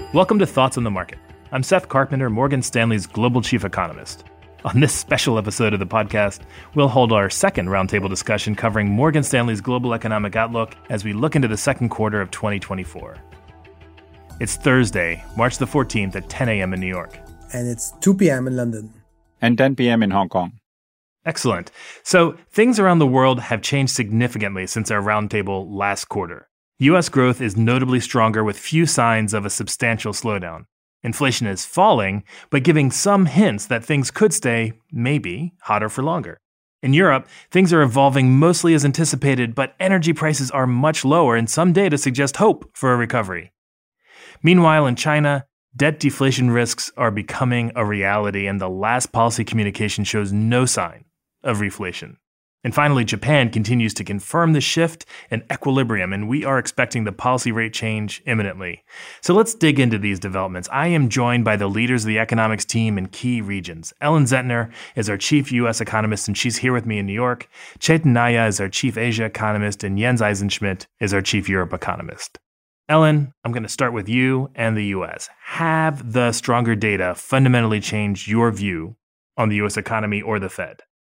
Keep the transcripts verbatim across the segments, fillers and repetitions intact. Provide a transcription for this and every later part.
Welcome to Thoughts on the Market. I'm Seth Carpenter, Morgan Stanley's Global Chief Economist. On this special episode of the podcast, we'll hold our second roundtable discussion covering Morgan Stanley's global economic outlook as we look into the second quarter of twenty twenty-four. It's Thursday, March the fourteenth at ten a.m. in New York. And it's two p.m. in London. And ten p.m. in Hong Kong. Excellent. So things around the world have changed significantly since our roundtable last quarter. U S growth is notably stronger with few signs of a substantial slowdown. Inflation is falling, but giving some hints that things could stay, maybe, hotter for longer. In Europe, things are evolving mostly as anticipated, but energy prices are much lower and some data suggest hope for a recovery. Meanwhile, in China, debt deflation risks are becoming a reality and the last policy communication shows no sign of reflation. And finally, Japan continues to confirm the shift in equilibrium, and we are expecting the policy rate change imminently. So let's dig into these developments. I am joined by the leaders of the economics team in key regions. Ellen Zentner is our chief U S economist, and she's here with me in New York. Chetan Naya is our chief Asia economist, and Jens Eisenschmidt is our chief Europe economist. Ellen, I'm going to start with you and the U S. Have the stronger data fundamentally changed your view on the U S economy or the Fed?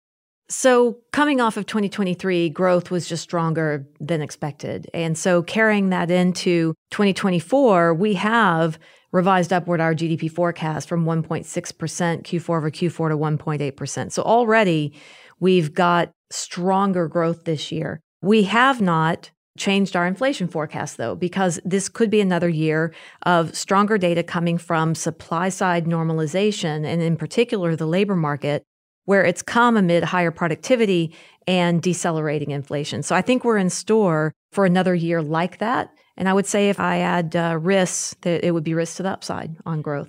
So coming off of twenty twenty-three, growth was just stronger than expected. And so carrying that into twenty twenty-four, we have revised upward our G D P forecast from one point six percent Q four over Q four to one point eight percent. So already we've got stronger growth this year. We have not changed our inflation forecast, though, because this could be another year of stronger data coming from supply-side normalization, and in particular, the labor market, where it's come amid higher productivity and decelerating inflation. So I think we're in store for another year like that. And I would say if I add uh, risks, that it would be risk to the upside on growth.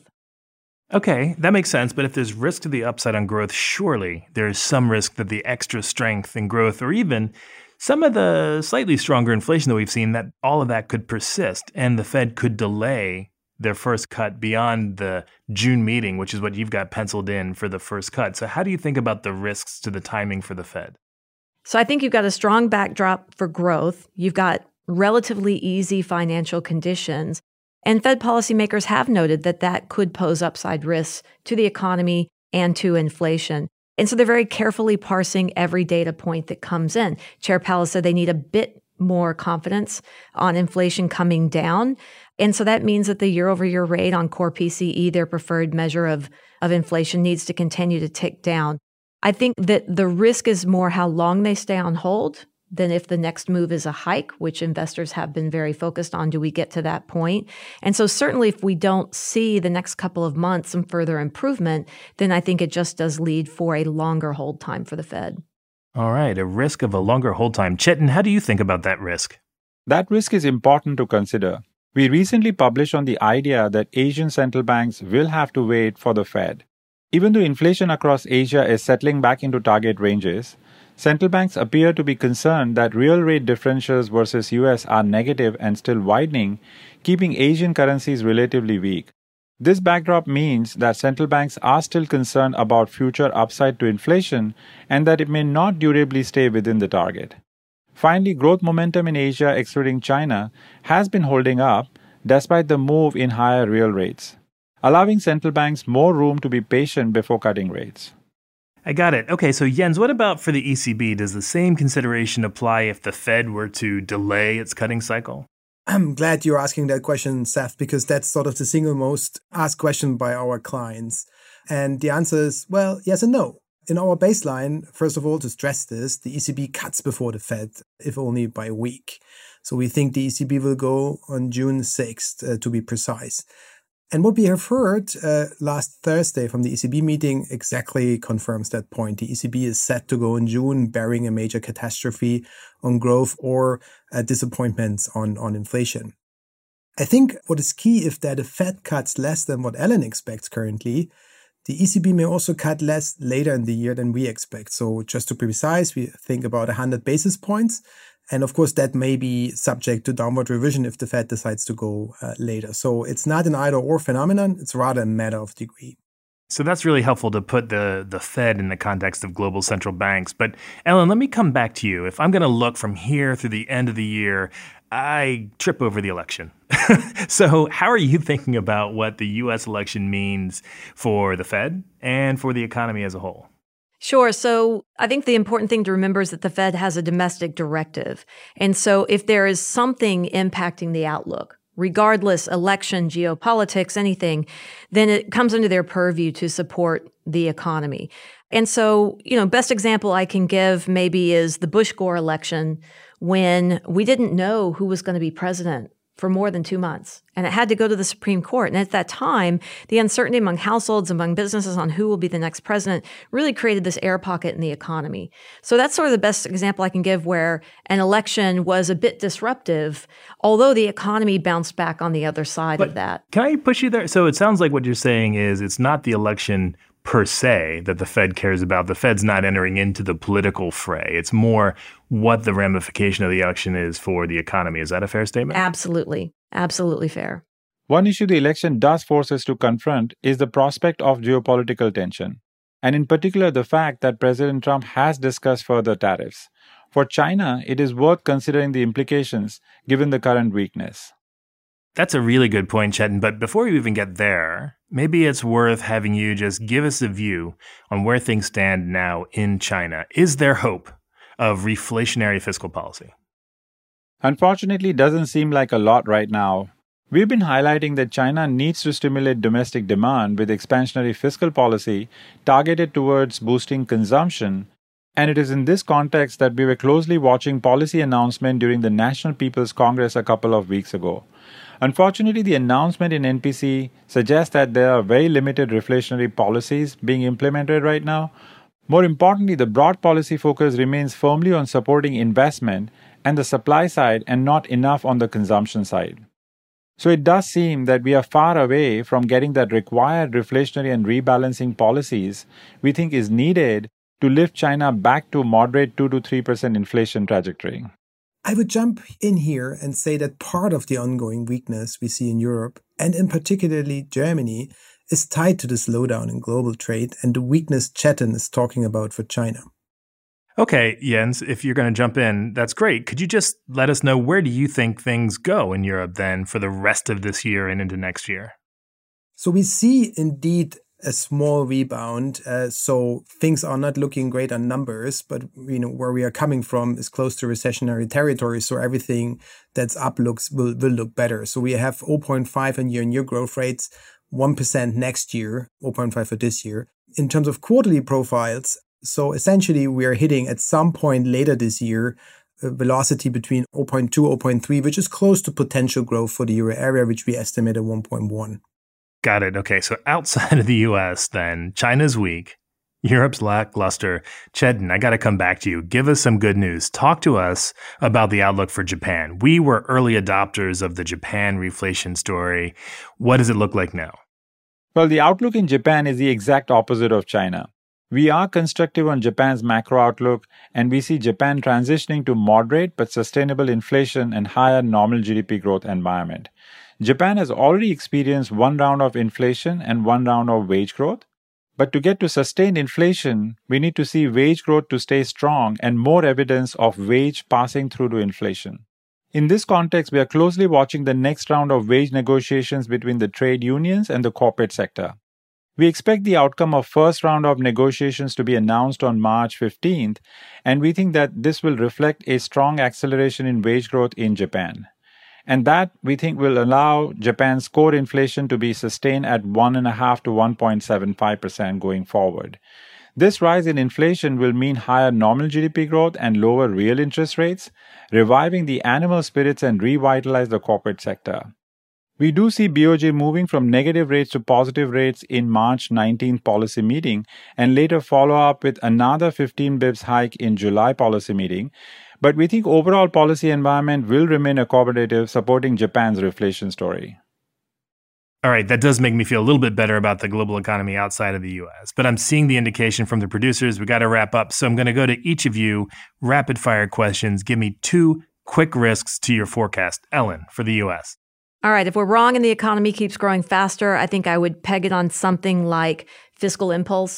Okay, that makes sense. But if there's risk to the upside on growth, surely there's some risk that the extra strength in growth or even some of the slightly stronger inflation that we've seen, that all of that could persist and the Fed could delay their first cut beyond the June meeting, which is what you've got penciled in for the first cut. So how do you think about the risks to the timing for the Fed? So I think you've got a strong backdrop for growth. You've got relatively easy financial conditions. And Fed policymakers have noted that that could pose upside risks to the economy and to inflation. And so they're very carefully parsing every data point that comes in. Chair Powell said they need a bit more confidence on inflation coming down. And so that means that the year-over-year rate on core P C E, their preferred measure of, of inflation, needs to continue to tick down. I think that the risk is more how long they stay on hold than if the next move is a hike, which investors have been very focused on. Do we get to that point? And so certainly if we don't see the next couple of months some further improvement, then I think it just does lead for a longer hold time for the Fed. All right, a risk of a longer hold time. Chetan, how do you think about that risk? That risk is important to consider. We recently published on the idea that Asian central banks will have to wait for the Fed. Even though inflation across Asia is settling back into target ranges, central banks appear to be concerned that real rate differentials versus U S are negative and still widening, keeping Asian currencies relatively weak. This backdrop means that central banks are still concerned about future upside to inflation and that it may not durably stay within the target. Finally, growth momentum in Asia, excluding China, has been holding up despite the move in higher real rates, allowing central banks more room to be patient before cutting rates. I got it. Okay, so Jens, what about for the E C B? Does the same consideration apply if the Fed were to delay its cutting cycle? I'm glad you're asking that question, Seth, because that's sort of the single most asked question by our clients. And the answer is, well, yes and no. In our baseline, first of all, to stress this, the E C B cuts before the Fed, if only by a week. So we think the E C B will go on June sixth, uh, to be precise. And what we have heard uh, last Thursday from the E C B meeting exactly confirms that point. The E C B is set to go in June, barring a major catastrophe on growth or uh, disappointments on, on inflation. I think what is key, if that the Fed cuts less than what Ellen expects currently, the E C B may also cut less later in the year than we expect. So just to be precise, we think about one hundred basis points. And of course, that may be subject to downward revision if the Fed decides to go uh, later. So it's not an either-or phenomenon. It's rather a matter of degree. So that's really helpful to put the, the Fed in the context of global central banks. But Ellen, let me come back to you. If I'm going to look from here through the end of the year, I trip over the election. So how are you thinking about what the U S election means for the Fed and for the economy as a whole? Sure. So I think the important thing to remember is that the Fed has a domestic directive. And so if there is something impacting the outlook, regardless, election, geopolitics, anything, then it comes under their purview to support the economy. And so, you know, best example I can give maybe is the Bush-Gore election, when we didn't know who was going to be president for more than two months. And it had to go to the Supreme Court. And at that time, the uncertainty among households, among businesses on who will be the next president really created this air pocket in the economy. So that's sort of the best example I can give where an election was a bit disruptive, although the economy bounced back on the other side but of that. Can I push you there? So it sounds like what you're saying is it's not the election per se that the Fed cares about. The Fed's not entering into the political fray. It's more what the ramification of the election is for the economy. Is that a fair statement? Absolutely. Absolutely fair. One issue the election does force us to confront is the prospect of geopolitical tension, and in particular the fact that President Trump has discussed further tariffs. For China, it is worth considering the implications given the current weakness. That's a really good point, Chetan. But before we even get there, maybe it's worth having you just give us a view on where things stand now in China. Is there hope of reflationary fiscal policy? Unfortunately, it doesn't seem like a lot right now. We've been highlighting that China needs to stimulate domestic demand with expansionary fiscal policy targeted towards boosting consumption. And it is in this context that we were closely watching policy announcement during the National People's Congress a couple of weeks ago. Unfortunately, the announcement in N P C suggests that there are very limited reflationary policies being implemented right now. More importantly, the broad policy focus remains firmly on supporting investment and the supply side and not enough on the consumption side. So it does seem that we are far away from getting that required reflationary and rebalancing policies we think is needed to lift China back to moderate two to three percent inflation trajectory. I would jump in here and say that part of the ongoing weakness we see in Europe, and in particularly Germany, is tied to the slowdown in global trade and the weakness Chetan is talking about for China. Okay, Jens, if you're going to jump in, that's great. Could you just let us know where do you think things go in Europe then for the rest of this year and into next year? So we see indeed a small rebound. Uh, so things are not looking great on numbers, but you know where we are coming from is close to recessionary territory. So everything that's up looks will, will look better. So we have zero point five in year-on-year growth rates, one percent next year, zero point five for this year. In terms of quarterly profiles, so essentially we are hitting at some point later this year a velocity between zero point two, zero point three, which is close to potential growth for the euro area, which we estimate at one point one. Got it. Okay, so outside of the U S then, China's weak, Europe's lackluster. Chetan, I got to come back to you. Give us some good news. Talk to us about the outlook for Japan. We were early adopters of the Japan reflation story. What does it look like now? Well, the outlook in Japan is the exact opposite of China. We are constructive on Japan's macro outlook, and we see Japan transitioning to moderate but sustainable inflation and higher nominal G D P growth environment. Japan has already experienced one round of inflation and one round of wage growth. But to get to sustained inflation, we need to see wage growth to stay strong and more evidence of wage passing through to inflation. In this context, we are closely watching the next round of wage negotiations between the trade unions and the corporate sector. We expect the outcome of first round of negotiations to be announced on March fifteenth, and we think that this will reflect a strong acceleration in wage growth in Japan. And that, we think, will allow Japan's core inflation to be sustained at one point five to one point seven five percent going forward. This rise in inflation will mean higher nominal G D P growth and lower real interest rates, reviving the animal spirits and revitalize the corporate sector. We do see B O J moving from negative rates to positive rates in March nineteenth policy meeting and later follow up with another fifteen bips hike in July policy meeting. But we think overall policy environment will remain accommodative, supporting Japan's reflation story. All right, that does make me feel a little bit better about the global economy outside of the U S. But I'm seeing the indication from the producers. We got to wrap up. So I'm going to go to each of you. Rapid fire questions. Give me two quick risks to your forecast. Ellen, for the U S. All right, if we're wrong and the economy keeps growing faster, I think I would peg it on something like fiscal impulse,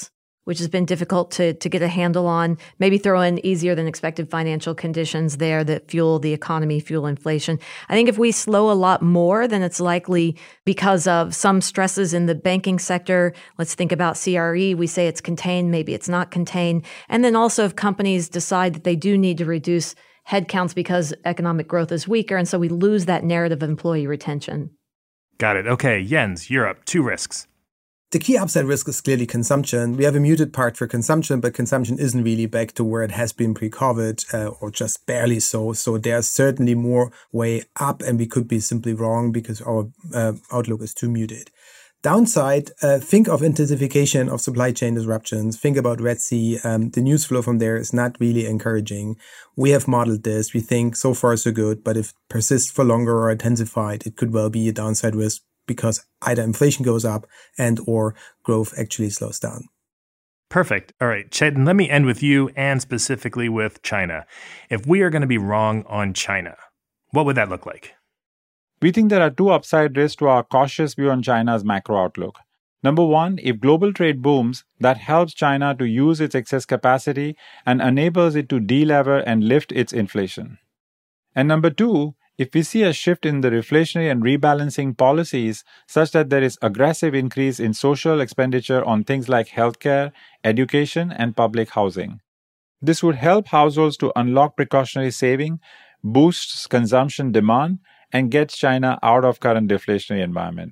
which has been difficult to, to get a handle on. Maybe throw in easier than expected financial conditions there that fuel the economy, fuel inflation. I think if we slow a lot more, then it's likely because of some stresses in the banking sector. Let's think about C R E. We say it's contained, maybe it's not contained. And then also if companies decide that they do need to reduce headcounts because economic growth is weaker, and so we lose that narrative of employee retention. Got it. Okay, Jens, you're up. Two risks. The key upside risk is clearly consumption. We have a muted part for consumption, but consumption isn't really back to where it has been pre-COVID, uh, or just barely so. So there's certainly more way up, and we could be simply wrong because our uh, outlook is too muted. Downside, uh, think of intensification of supply chain disruptions. Think about Red Sea. Um, the news flow from there is not really encouraging. We have modeled this. We think so far so good, but if it persists for longer or intensified, it could well be a downside risk because either inflation goes up and or growth actually slows down. Perfect. All right, Chetan, let me end with you and specifically with China. If we are going to be wrong on China, what would that look like? We think there are two upside risks to our cautious view on China's macro outlook. Number one, if global trade booms, that helps China to use its excess capacity and enables it to delever and lift its inflation. And number two, if we see a shift in the reflationary and rebalancing policies such that there is aggressive increase in social expenditure on things like healthcare, education, and public housing. This would help households to unlock precautionary saving, boosts consumption demand, and gets China out of current deflationary environment.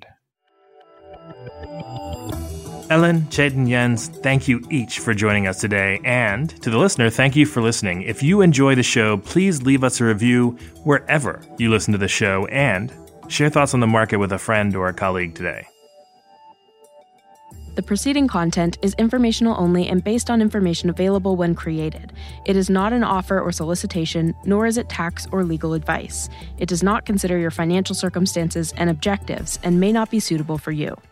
Ellen, Chetan, Jens, thank you each for joining us today. And to the listener, thank you for listening. If you enjoy the show, please leave us a review wherever you listen to the show and share thoughts on the market with a friend or a colleague today. The preceding content is informational only and based on information available when created. It is not an offer or solicitation, nor is it tax or legal advice. It does not consider your financial circumstances and objectives and may not be suitable for you.